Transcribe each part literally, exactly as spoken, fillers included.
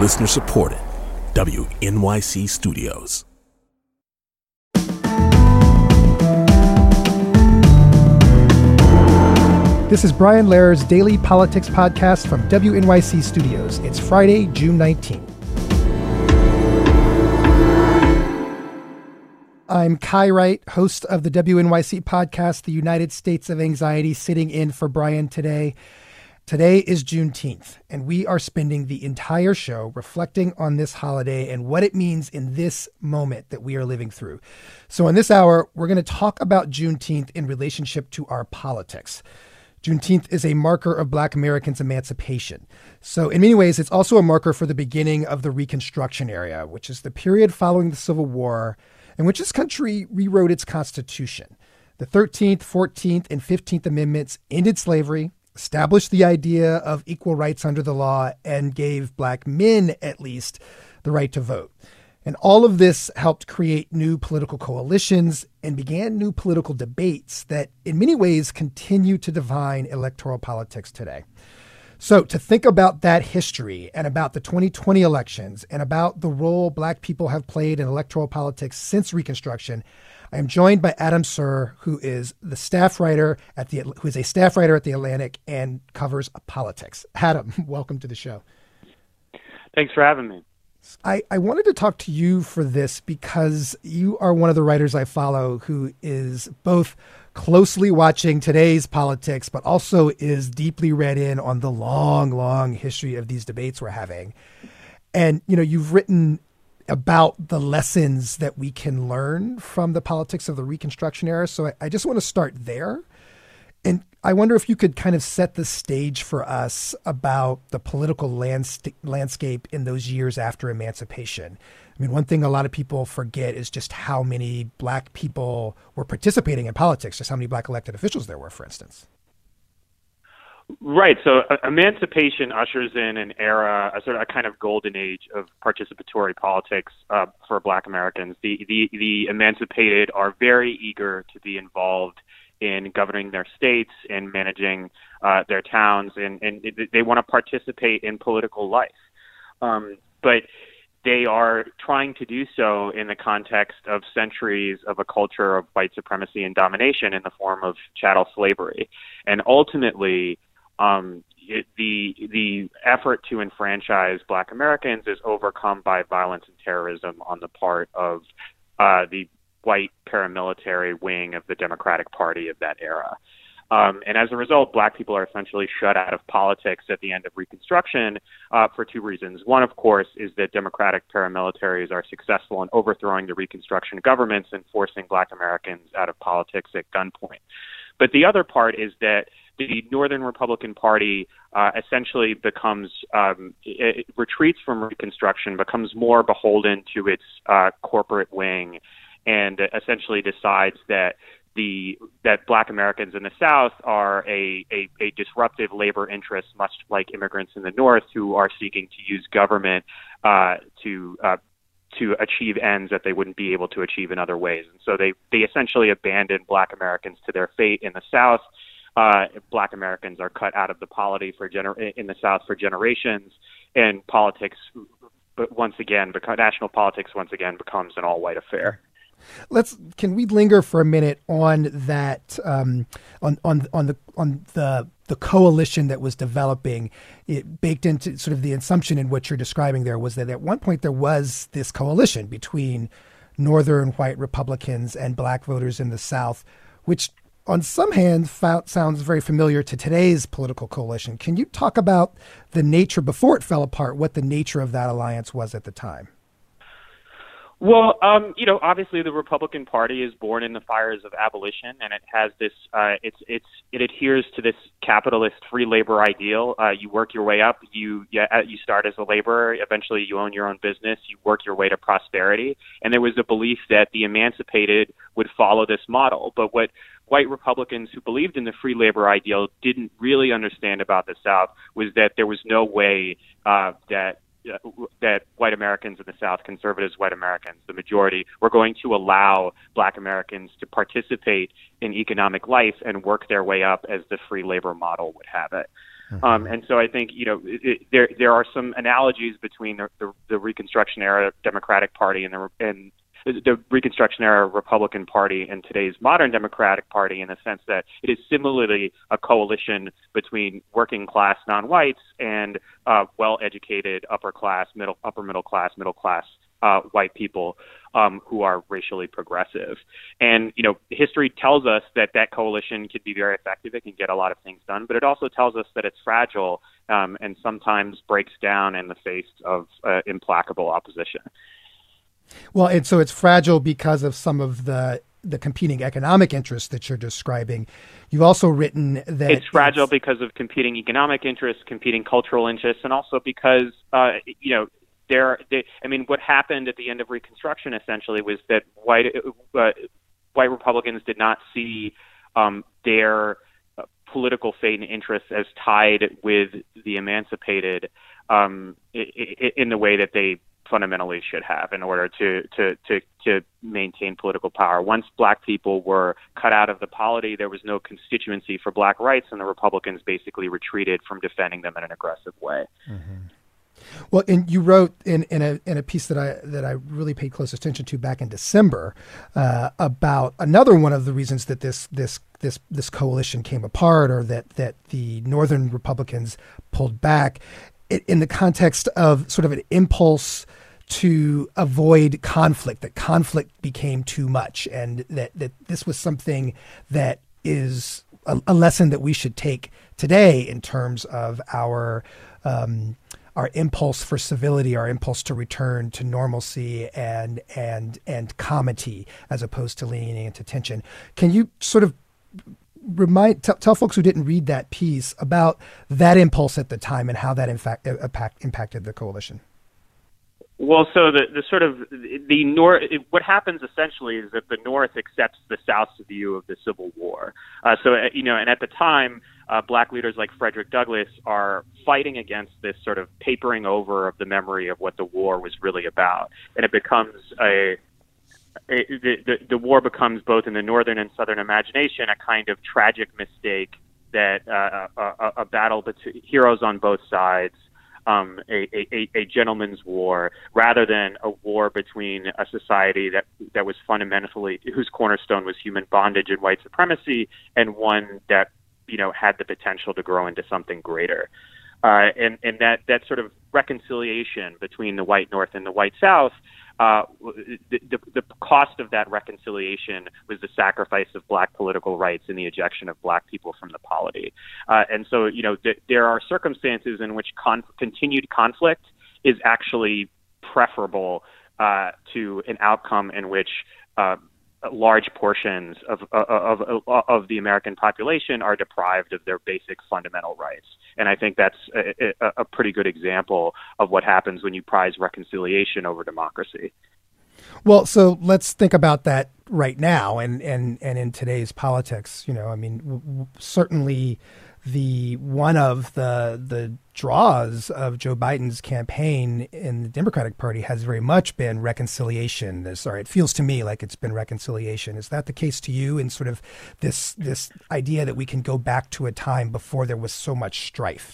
Listener supported. W N Y C Studios. This is Brian Lehrer's Daily Politics Podcast from W N Y C Studios. It's Friday, June nineteenth. I'm Kai Wright, host of the W N Y C podcast, The United States of Anxiety, sitting in for Brian today. Today is Juneteenth, and we are spending the entire show reflecting on this holiday and what it means in this moment that we are living through. So in this hour, we're going to talk about Juneteenth in relationship to our politics. Juneteenth is a marker of Black Americans' emancipation. So in many ways, it's also a marker for the beginning of the Reconstruction era, which is the period following the Civil War in which this country rewrote its Constitution. The thirteenth, fourteenth, and fifteenth Amendments ended slavery, established the idea of equal rights under the law, and gave Black men, at least, the right to vote. And all of this helped create new political coalitions and began new political debates that in many ways continue to define electoral politics today. So to think about that history and about the twenty twenty elections and about the role Black people have played in electoral politics since Reconstruction, I am joined by Adam Serr, who is the staff writer at the who is a staff writer at The Atlantic and covers politics. Adam, welcome to the show. Thanks for having me. I, I wanted to talk to you for this because you are one of the writers I follow who is both closely watching today's politics, but also is deeply read in on the long, long history of these debates we're having. And, you know, you've written about the lessons that we can learn from the politics of the Reconstruction era. So I, I just want to start there. And I wonder if you could kind of set the stage for us about the political landst- landscape in those years after emancipation. I mean, one thing a lot of people forget is just how many Black people were participating in politics, just how many Black elected officials there were, for instance. Right. So uh, emancipation ushers in an era, a sort of a kind of golden age of participatory politics uh, for Black Americans. The, the, the emancipated are very eager to be involved in governing their states and managing uh, their towns, and, and they want to participate in political life. Um, but they are trying to do so in the context of centuries of a culture of white supremacy and domination in the form of chattel slavery. And ultimately, um, it, the the effort to enfranchise Black Americans is overcome by violence and terrorism on the part of uh, the white paramilitary wing of the Democratic Party of that era. Um, and as a result, Black people are essentially shut out of politics at the end of Reconstruction uh, for two reasons. One, of course, is that Democratic paramilitaries are successful in overthrowing the Reconstruction governments and forcing Black Americans out of politics at gunpoint. But the other part is that the Northern Republican Party uh, essentially becomes, um, it retreats from Reconstruction, becomes more beholden to its uh, corporate wing, and essentially decides that the that Black Americans in the South are a, a, a disruptive labor interest, much like immigrants in the North who are seeking to use government uh, to uh, to achieve ends that they wouldn't be able to achieve in other ways. And so they, they essentially abandon Black Americans to their fate in the South. Uh, Black Americans are cut out of the polity for gener- in the South for generations, and politics, but once again, beca- national politics once again becomes an all-white affair. Let's can we linger for a minute on that um, on on on the on the the coalition that was developing. It baked into sort of the assumption in what you're describing there was that at one point there was this coalition between Northern white Republicans and Black voters in the South, which on some hand found, sounds very familiar to today's political coalition. Can you talk about the nature before it fell apart, what the nature of that alliance was at the time? Well, um, you know, obviously the Republican Party is born in the fires of abolition, and it has this, uh, it's, it's, it adheres to this capitalist free labor ideal. Uh, you work your way up, you, you, you start as a laborer, eventually you own your own business, you work your way to prosperity. And there was a belief that the emancipated would follow this model. But what white Republicans who believed in the free labor ideal didn't really understand about the South was that there was no way uh, that Uh, that white Americans in the South, conservatives, white Americans, the majority, were going to allow Black Americans to participate in economic life and work their way up as the free labor model would have it. Mm-hmm. Um, and so I think, you know, it, it, there there are some analogies between the, the, the Reconstruction era Democratic Party and the and the Reconstruction era Republican Party and today's modern Democratic Party, in the sense that it is similarly a coalition between working class non-whites and uh, well-educated upper class, middle upper middle class, middle class uh, white people um, who are racially progressive. And you know, history tells us that that coalition can be very effective. It can get a lot of things done, but it also tells us that it's fragile um, and sometimes breaks down in the face of uh, implacable opposition. Well, and so it's fragile because of some of the the competing economic interests that you're describing. You've also written that it's fragile it's, because of competing economic interests, competing cultural interests, and also because uh, you know there. They, I mean, what happened at the end of Reconstruction essentially was that white uh, white Republicans did not see um, their uh, political fate and interests as tied with the emancipated um, in, in the way that they fundamentally should have in order to, to, to, to maintain political power. Once black people were cut out of the polity, there was no constituency for black rights, and the Republicans basically retreated from defending them in an aggressive way. Mm-hmm. Well, and you wrote in, in a in a piece that I that I really paid close attention to back in December uh, about another one of the reasons that this this this this coalition came apart, or that that the Northern Republicans pulled back, in the context of sort of an impulse to avoid conflict, that conflict became too much, and that, that this was something that is a, a lesson that we should take today in terms of our um, our impulse for civility, our impulse to return to normalcy and and and comity, as opposed to leaning into tension. Can you sort of remind t- tell folks who didn't read that piece about that impulse at the time and how that in fact impact, impacted the coalition? Well, so the, the sort of the North, what happens essentially is that the North accepts the South's view of the Civil War. Uh, so, you know, and at the time, uh, black leaders like Frederick Douglass are fighting against this sort of papering over of the memory of what the war was really about. And it becomes a, a the, the, the war becomes both in the Northern and Southern imagination a kind of tragic mistake that uh, a, a battle between heroes on both sides, Um, a, a, a gentleman's war, rather than a war between a society that that was fundamentally, whose cornerstone was human bondage and white supremacy, and one that, you know, had the potential to grow into something greater. Uh, and and that, that sort of reconciliation between the white North and the white South, uh, the, the, the cost of that reconciliation was the sacrifice of black political rights and the ejection of black people from the polity. Uh, and so, you know, th- there are circumstances in which con- continued conflict is actually preferable uh, to an outcome in which uh, large portions of, of, of, of the American population are deprived of their basic fundamental rights. And I think that's a, a, a pretty good example of what happens when you prize reconciliation over democracy. Well, so let's think about that right now and, and, and in today's politics. You know, I mean, w- w- certainly the one of the the draws of Joe Biden's campaign in the Democratic Party has very much been reconciliation. This, or it feels to me like it's been reconciliation. Is that the case to you? In sort of this this idea that we can go back to a time before there was so much strife?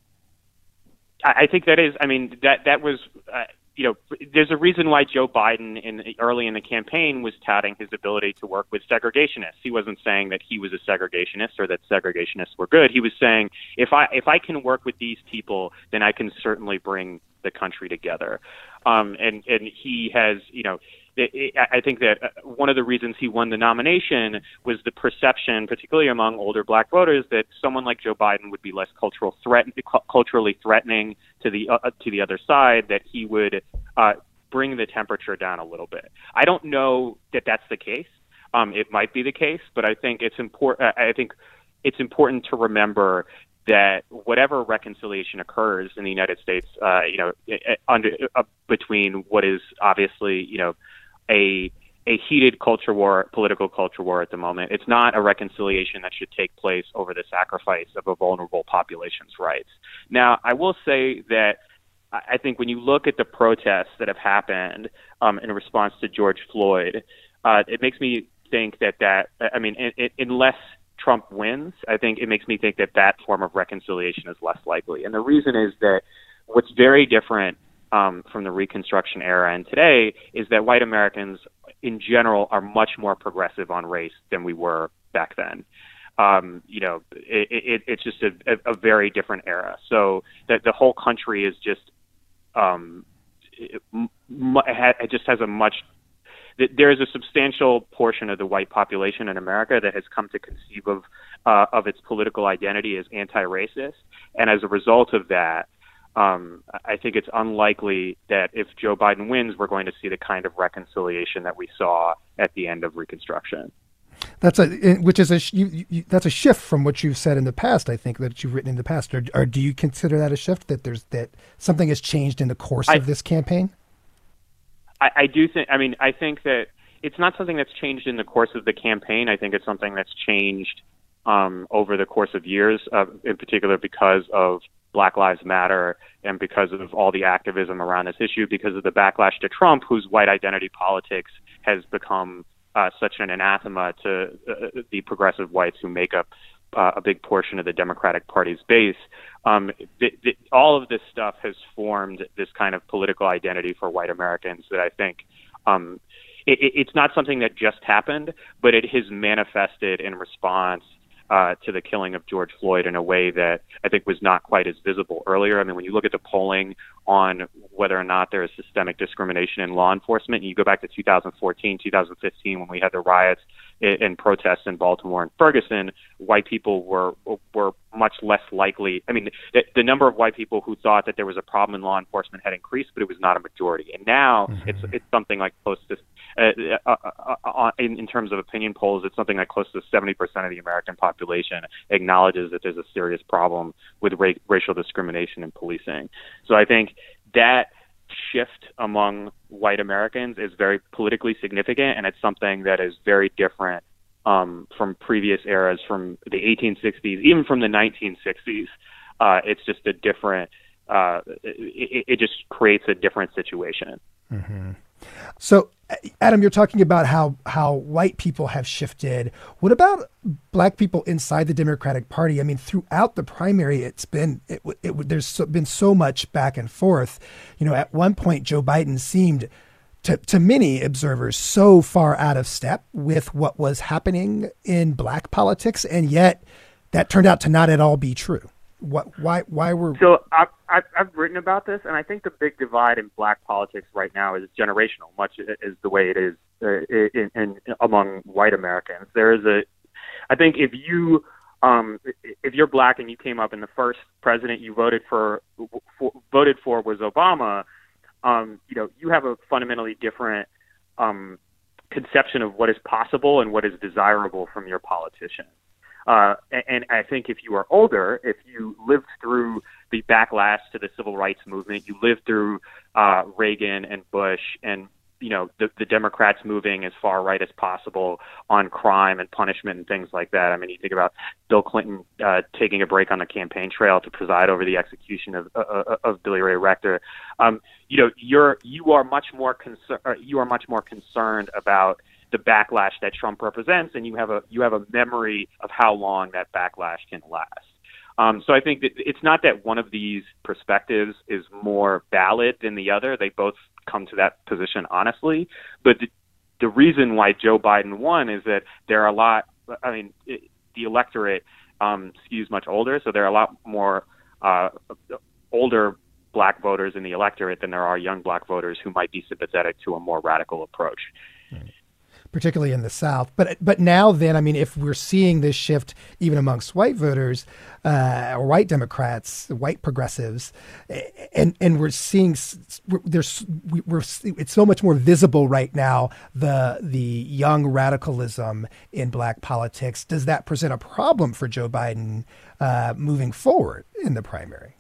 I think that is. I mean, that that was. Uh, You know, there's a reason why Joe Biden in early in the campaign was touting his ability to work with segregationists. He wasn't saying that he was a segregationist or that segregationists were good. He was saying, if I if I can work with these people, then I can certainly bring the country together. Um, and and he has, you know, it, it, I think that one of the reasons he won the nomination was the perception, particularly among older black voters, that someone like Joe Biden would be less cultural threat, culturally threatening to the uh, to the other side, that he would uh, bring the temperature down a little bit. I don't know that that's the case. Um, it might be the case, but I think it's important. I think it's important to remember that whatever reconciliation occurs in the United States, uh, you know, under uh, between what is obviously, you know, a a heated culture war, political culture war at the moment, it's not a reconciliation that should take place over the sacrifice of a vulnerable population's rights. Now, I will say that I think when you look at the protests that have happened um, in response to George Floyd, uh, it makes me think that that I mean, it, it, unless Trump wins, I think it makes me think that that form of reconciliation is less likely. And the reason is that what's very different um, from the Reconstruction era and today is that white Americans in general are much more progressive on race than we were back then. Um, you know, it, it, it's just a, a, a very different era. So that the whole country is just, um, it, it just has a much, there is a substantial portion of the white population in America that has come to conceive of, uh, of its political identity as anti-racist. And as a result of that, um, I think it's unlikely that if Joe Biden wins, we're going to see the kind of reconciliation that we saw at the end of Reconstruction. That's a, which is a, you, you, that's a shift from what you've said in the past, I think, that you've written in the past. Or, or do you consider that a shift, that there's, that something has changed in the course I, of this campaign? I, I do think, I mean, I think that it's not something that's changed in the course of the campaign. I think it's something that's changed um, over the course of years, uh, in particular because of Black Lives Matter and because of all the activism around this issue, because of the backlash to Trump, whose white identity politics has become Uh, such an anathema to uh, the progressive whites who make up uh, a big portion of the Democratic Party's base. Um, th- th- all of this stuff has formed this kind of political identity for white Americans that I think um, it, it's not something that just happened, but it has manifested in response uh, to the killing of George Floyd in a way that I think was not quite as visible earlier. I mean, when you look at the polling on whether or not there is systemic discrimination in law enforcement, and you go back to two thousand fourteen, two thousand fifteen, when we had the riots and protests in Baltimore and Ferguson, white people were were much less likely. I mean, the, the number of white people who thought that there was a problem in law enforcement had increased, but it was not a majority. And now mm-hmm. it's it's something like close to, uh, uh, uh, in, in terms of opinion polls, it's something like close to seventy percent of the American population acknowledges that there's a serious problem with ra- racial discrimination in policing. So I think that shift among white Americans is very politically significant, and it's something that is very different um, from previous eras, from the eighteen sixties, even from the nineteen sixties. Uh, it's just a different, uh, it, it just creates a different situation. Mm-hmm. So, Adam, you're talking about how, how white people have shifted. What about black people inside the Democratic Party? I mean, throughout the primary, it's been it, it, there's so, been so much back and forth. You know, at one point, Joe Biden seemed to, to many observers so far out of step with what was happening in black politics, and yet that turned out to not at all be true. What? Why? Why were so? I've, I've I've written about this, and I think the big divide in black politics right now is generational, much as the way it is uh, in, in among white Americans. There is a, I think if you um, if you're black and you came up and the first president you voted for, for voted for was Obama, um, you know, you have a fundamentally different um, conception of what is possible and what is desirable from your politician. Uh, and I think if you are older, if you lived through the backlash to the civil rights movement, you lived through uh, Reagan and Bush and, you know, the, the Democrats moving as far right as possible on crime and punishment and things like that. I mean, you think about Bill Clinton uh, taking a break on the campaign trail to preside over the execution of uh, of Billy Ray Rector. Um, you know, you're you are much more concerned. You are much more concerned about the backlash that Trump represents, and you have a you have a memory of how long that backlash can last. Um, so I think that it's not that one of these perspectives is more valid than the other. They both come to that position honestly. But the, the reason why Joe Biden won is that there are a lot, I mean, it, the electorate um, skews much older, so there are a lot more uh, older black voters in the electorate than there are young black voters who might be sympathetic to a more radical approach. Right. Particularly in the South. But but now then, I mean, if we're seeing this shift even amongst white voters, uh, or white Democrats, white progressives, and and we're seeing there's we're it's so much more visible right now, the the young radicalism in black politics. Does that present a problem for Joe Biden uh, moving forward in the primary?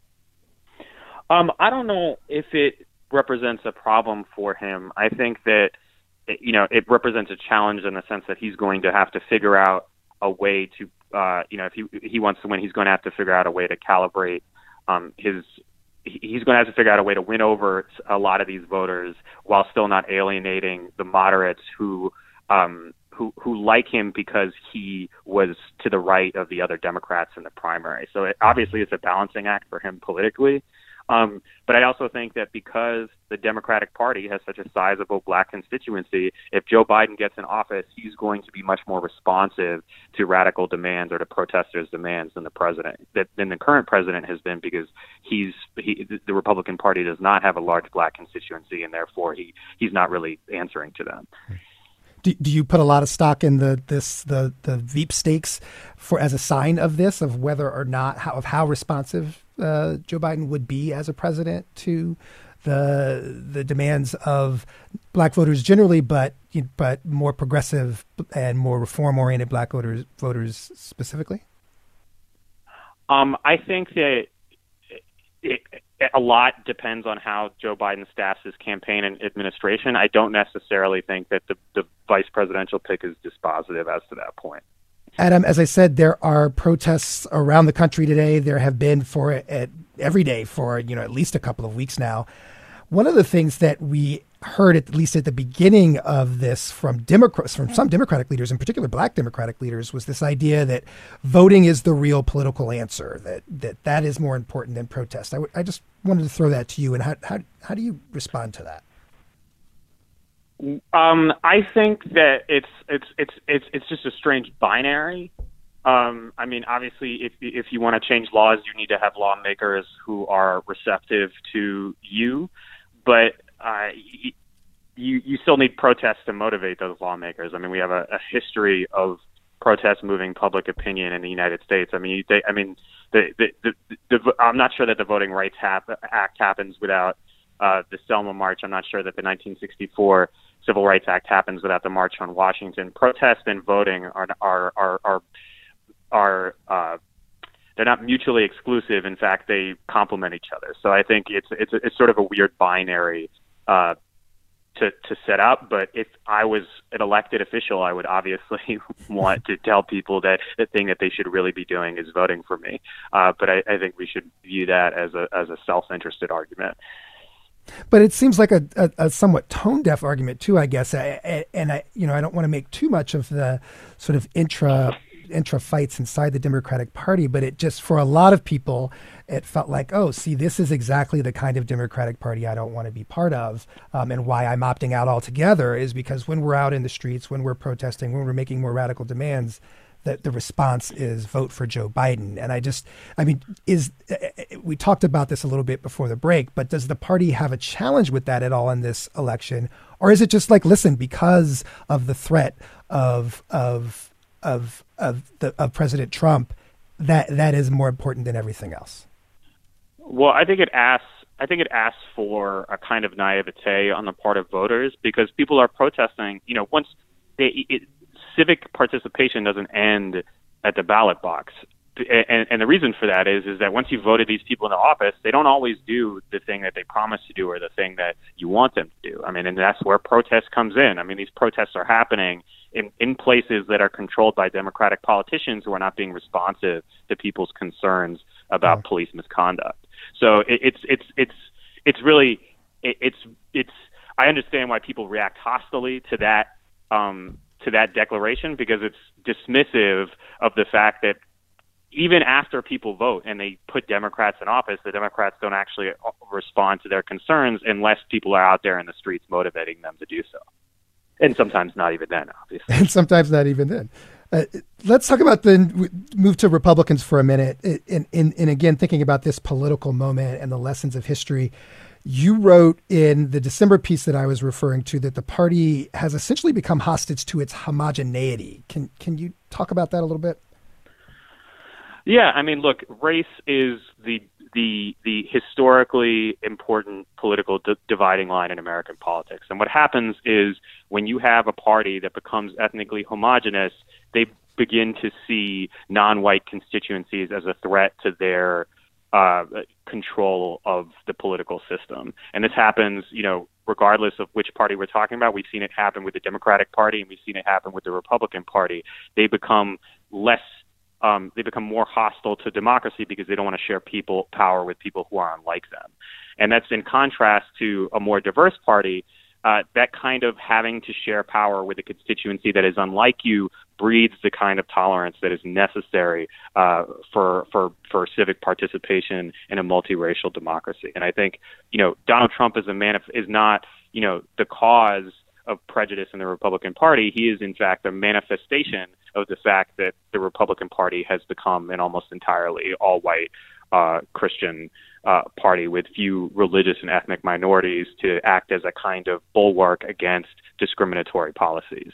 Um, I don't know if it represents a problem for him. I think that, you know, it represents a challenge in the sense that he's going to have to figure out a way to, uh, you know, if he he wants to win, he's going to have to figure out a way to calibrate um, his. He's going to have to figure out a way to win over a lot of these voters while still not alienating the moderates who um, who who like him because he was to the right of the other Democrats in the primary. So it, obviously it's a balancing act for him politically. Um, but I also think that because the Democratic Party has such a sizable black constituency, if Joe Biden gets in office, he's going to be much more responsive to radical demands or to protesters' demands than the president, that, than the current president has been, because he's he, the Republican Party does not have a large black constituency, and therefore he, he's not really answering to them. Do, do you put a lot of stock in the this the the Veep stakes for as a sign of this, of whether or not how of how responsive uh, Joe Biden would be as a president to the the demands of black voters generally, but but more progressive and more reform oriented black voters voters specifically? Um, I think that it, it, a lot depends on how Joe Biden staffs his campaign and administration. I don't necessarily think that the, the vice presidential pick is dispositive as to that point. Adam, as I said, there are protests around the country today. There have been for at every day for, you know, at least a couple of weeks now. One of the things that we heard, at least at the beginning of this, from Democrats, from some Democratic leaders, in particular black Democratic leaders, was this idea that voting is the real political answer, that that, that is more important than protest. I, w- I just wanted to throw that to you. And how, how, how do you respond to that? Um, I think that it's it's it's it's it's just a strange binary. Um, I mean, obviously, if if you want to change laws, you need to have lawmakers who are receptive to you, but uh, you you still need protests to motivate those lawmakers. I mean, we have a, a history of protests moving public opinion in the United States. I mean, they, I mean, the, the, the, the I'm not sure that the Voting Rights Act happens without uh, the Selma March. I'm not sure that the nineteen sixty-four Civil Rights Act happens without the March on Washington. Protest and voting are are are are, are uh, they're not mutually exclusive. In fact, they complement each other. So I think it's it's it's sort of a weird binary uh, to to set up. But if I was an elected official, I would obviously want to tell people that the thing that they should really be doing is voting for me. Uh, but I, I think we should view that as a as a self-interested argument. But it seems like a, a, a somewhat tone-deaf argument too, I guess. I, I, and I, you know, I don't want to make too much of the sort of intra intra fights inside the Democratic Party, but it just, for a lot of people, it felt like, oh, see, this is exactly the kind of Democratic Party I don't want to be part of, um, and why I'm opting out altogether is because when we're out in the streets, when we're protesting, when we're making more radical demands, that the response is vote for Joe Biden. And I just, I mean, is we talked about this a little bit before the break, but does the party have a challenge with that at all in this election? Or is it just like, listen, because of the threat of of of of the of President Trump, that that is more important than everything else? Well, I think it asks I think it asks for a kind of naivete on the part of voters, because people are protesting, you know, once they it, civic participation doesn't end at the ballot box. And, and the reason for that is, is that once you've voted these people into office, they don't always do the thing that they promised to do or the thing that you want them to do. I mean, and that's where protest comes in. I mean, these protests are happening in, in places that are controlled by Democratic politicians who are not being responsive to people's concerns about mm. police misconduct. So it, it's, it's, it's, it's really, it, it's, it's, I understand why people react hostilely to that, um, to that declaration, because it's dismissive of the fact that even after people vote and they put Democrats in office, the Democrats don't actually respond to their concerns unless people are out there in the streets motivating them to do so. And sometimes not even then, obviously. And sometimes not even then. Uh, let's talk about the move to Republicans for a minute. And, and, and again, thinking about this political moment and the lessons of history. You wrote in the December piece that I was referring to that the party has essentially become hostage to its homogeneity. Can can you talk about that a little bit? Yeah, I mean, look, race is the the the historically important political d- dividing line in American politics. And what happens is when you have a party that becomes ethnically homogenous, they begin to see non-white constituencies as a threat to their Uh, control of the political system. And this happens, you know, regardless of which party we're talking about. We've seen it happen with the Democratic Party, and we've seen it happen with the Republican Party. They become less, um, they become more hostile to democracy because they don't want to share people power with people who are unlike them. And that's in contrast to a more diverse party uh, that kind of having to share power with a constituency that is unlike you breeds the kind of tolerance that is necessary uh, for for for civic participation in a multiracial democracy. And I think, you know, Donald Trump is a man is not, you know, the cause of prejudice in the Republican Party. He is, in fact, a manifestation of the fact that the Republican Party has become an almost entirely all-white uh, Christian uh, party with few religious and ethnic minorities to act as a kind of bulwark against discriminatory policies.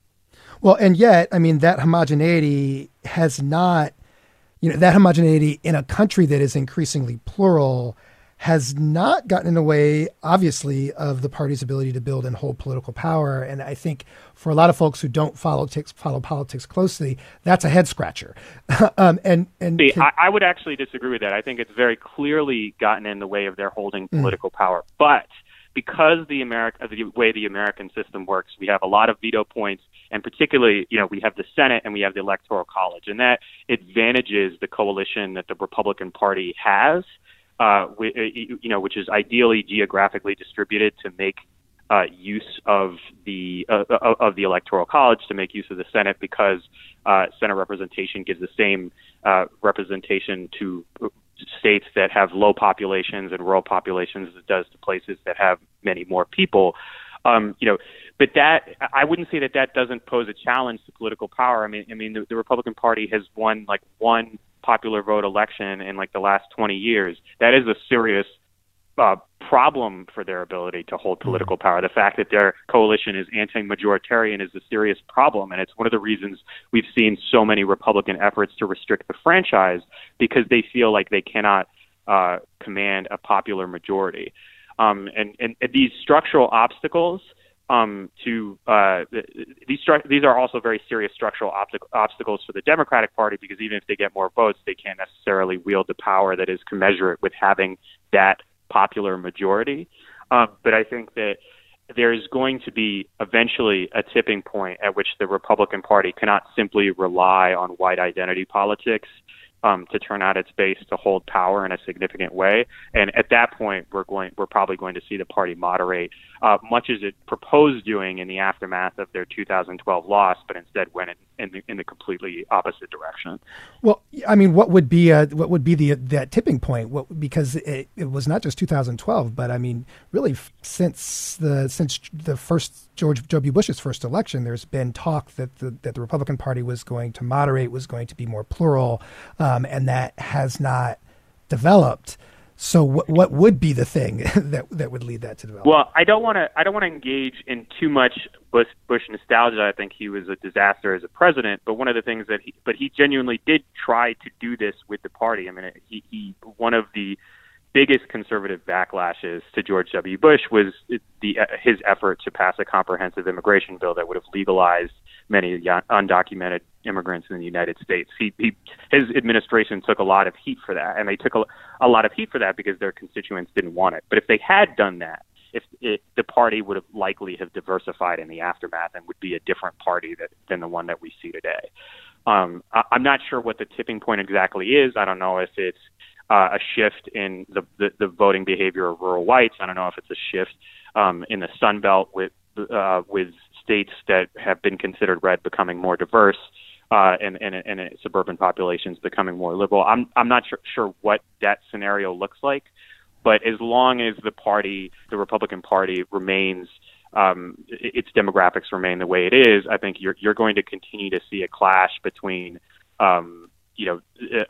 Well, and yet, I mean, that homogeneity has not, you know, that homogeneity in a country that is increasingly plural has not gotten in the way, obviously, of the party's ability to build and hold political power. And I think for a lot of folks who don't follow politics, follow politics closely, that's a head scratcher. um, and and See, can, I, I would actually disagree with that. I think it's very clearly gotten in the way of their holding political mm. power. But because the America, the way the American system works, we have a lot of veto points, and particularly, you know, we have the Senate and we have the Electoral College, and that advantages the coalition that the Republican Party has. Uh, you know, which is ideally geographically distributed to make uh, use of the uh, of the Electoral College, to make use of the Senate, because uh, Senate representation gives the same uh, representation to states that have low populations and rural populations as it does to places that have many more people. Um, you know, but that I wouldn't say that that doesn't pose a challenge to political power. I mean, I mean, the, the Republican Party has won like one popular vote election in like the last twenty years. That is a serious uh, problem for their ability to hold political power. The fact that their coalition is anti-majoritarian is a serious problem, and it's one of the reasons we've seen so many Republican efforts to restrict the franchise, because they feel like they cannot uh, command a popular majority. Um, and, and, and these structural obstacles Um, to uh, these these are also very serious structural obst- obstacles for the Democratic Party, because even if they get more votes, they can't necessarily wield the power that is commensurate with having that popular majority. Um, but I think that there is going to be eventually a tipping point at which the Republican Party cannot simply rely on white identity politics Um, to turn out its base to hold power in a significant way. And at that point, we're going, we're probably going to see the party moderate, uh, much as it proposed doing in the aftermath of their two thousand twelve loss, but instead went in, in, the, in the completely opposite direction. Well, I mean, what would be a, what would be the that tipping point? What, because it, it was not just two thousand twelve, but I mean, really since the since the first George W. Bush's first election, there's been talk that the that the Republican Party was going to moderate, was going to be more plural. Um, and that has not developed. So, what what would be the thing that that would lead that to develop? Well, I don't want to I don't want to engage in too much Bush, Bush nostalgia. I think he was a disaster as a president. But one of the things that he but he genuinely did try to do this with the party. I mean, he, he one of the biggest conservative backlashes to George W. Bush was the his effort to pass a comprehensive immigration bill that would have legalized many undocumented immigrants in the United States. He, he, his administration took a lot of heat for that, and they took a, a lot of heat for that because their constituents didn't want it. But if they had done that, if it, the party would have likely have diversified in the aftermath and would be a different party that, than the one that we see today. Um, I, I'm not sure what the tipping point exactly is. I don't know if it's uh, a shift in the, the, the voting behavior of rural whites. I don't know if it's a shift um, in the Sun Belt with uh, with states that have been considered red becoming more diverse, uh, and, and, and suburban populations becoming more liberal. I'm I'm not sure, sure what that scenario looks like, but as long as the party, the Republican Party, remains, um, its demographics remain the way it is, I think you're you're going to continue to see a clash between, um, you know,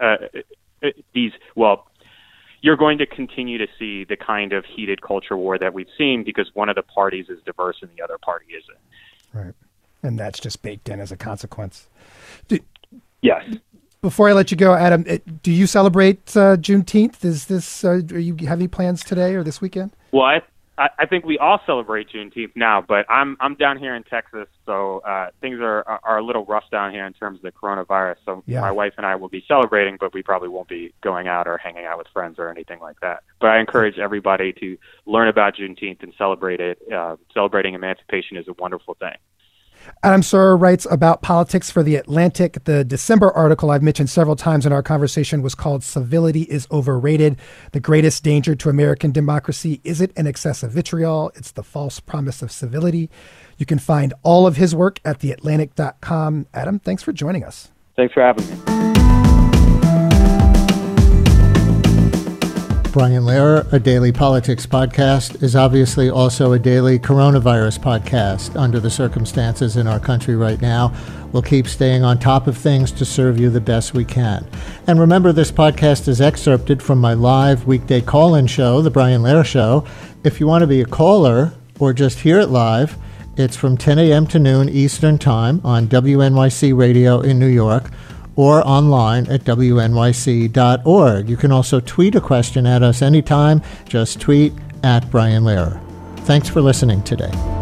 uh, these well. You're going to continue to see the kind of heated culture war that we've seen because one of the parties is diverse and the other party isn't. Right. And that's just baked in as a consequence. Do, yes. Before I let you go, Adam, do you celebrate uh, Juneteenth? Is this, uh, are you have any plans today or this weekend? Well, I, I think we all celebrate Juneteenth now, but I'm I'm down here in Texas, so uh, things are are a little rough down here in terms of the coronavirus. So yeah. My wife and I will be celebrating, but we probably won't be going out or hanging out with friends or anything like that. But I encourage everybody to learn about Juneteenth and celebrate it. Uh, celebrating emancipation is a wonderful thing. Adam Serwer writes about politics for The Atlantic. The December article I've mentioned several times in our conversation was called Civility is Overrated. The greatest danger to American democracy isn't an excess of vitriol. It's the false promise of civility. You can find all of his work at the atlantic dot com. Adam, thanks for joining us. Thanks for having me. Brian Lehrer, a daily politics podcast, is obviously also a daily coronavirus podcast. Under the circumstances in our country right now, we'll keep staying on top of things to serve you the best we can. And remember, this podcast is excerpted from my live weekday call-in show, The Brian Lehrer Show. If you want to be a caller or just hear it live, it's from ten a.m. to noon Eastern Time on W N Y C Radio in New York, or online at W N Y C dot org. You can also tweet a question at us anytime. Just tweet at Brian Lehrer. Thanks for listening today.